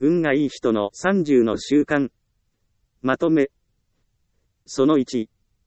運がいい人の30の習慣。まとめ。その1。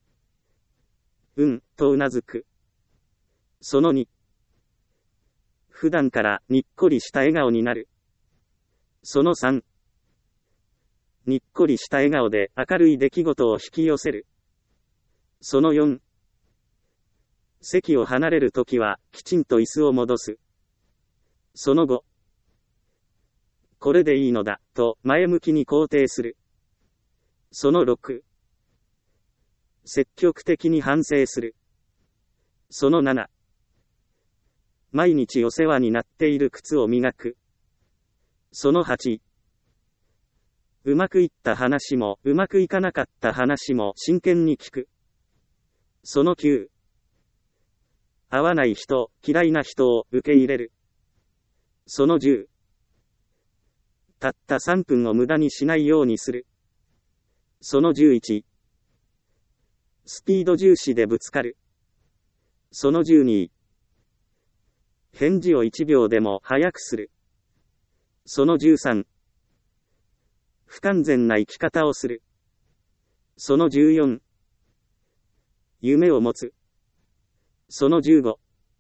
とうなずく。その2。普段からにっこりした笑顔になる。その3。にっこりした笑顔で明るい出来事を引き寄せる。その4。席を離れるときはきちんと椅子を戻す。その5。これでいいのだ、と前向きに肯定する。その6。積極的に反省する。その7。毎日お世話になっている靴を磨く。その8。うまくいった話もうまくいかなかった話も真剣に聞く。その9。合わない人、嫌いな人を受け入れる。その10。たった3分を無駄にしないようにする。その11。スピード重視でぶつかる。その12。返事を1秒でも早くする。その13。不完全な生き方をする。その14。夢を持つ。その15。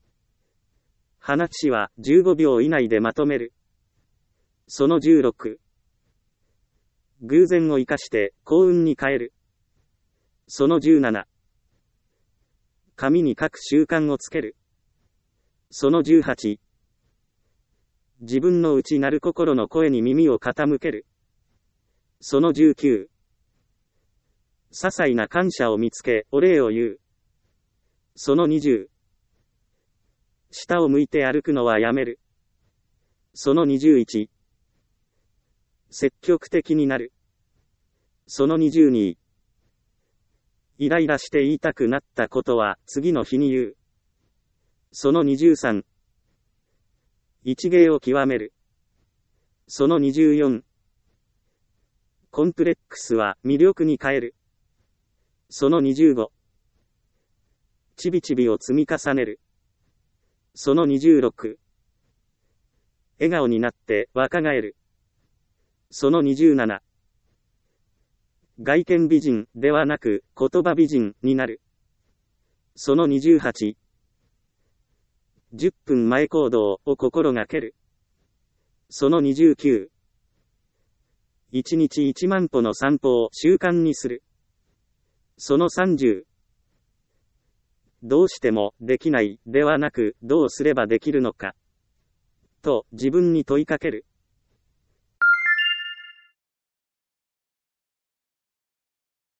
話は15秒以内でまとめる。その16。偶然を生かして幸運に変える。その17。紙に書く習慣をつける。その18。自分の内なる心の声に耳を傾ける。その19。些細な感謝を見つけ、お礼を言う。その20。下を向いて歩くのはやめる。その21。積極的になる。その22。イライラして言いたくなったことは次の日に言う。その23。一芸を極める。その24。コンプレックスは魅力に変える。その25。ちびちびを積み重ねる。その26。笑顔になって若返る。その27。外見美人ではなく言葉美人になる。その28。10分前行動を心がける。その29。1日1万歩の散歩を習慣にする。その30。どうしてもできないではなくどうすればできるのかと自分に問いかける。